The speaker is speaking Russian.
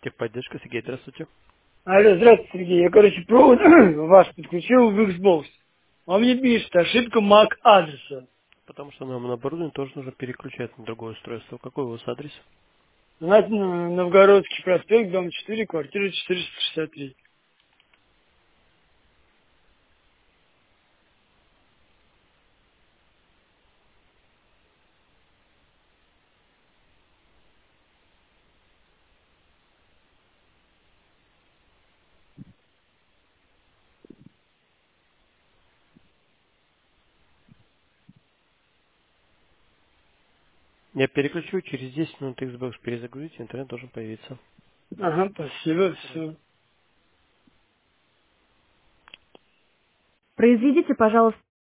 Техподдержка, Сергей, здравствуйте. Алло, здравствуйте, Сергей. Я, провод ваш подключил в Xbox. Он мне пишет, ошибка MAC адреса. Потому что нам на оборудование тоже нужно переключать на другое устройство. Какой у вас адрес? Знаете, Новгородский проспект, дом 4, квартира 463. Я переключу, через 10 минут Xbox перезагрузите, интернет должен появиться. Ага, спасибо, Пожалуйста. все. Произведите, пожалуйста,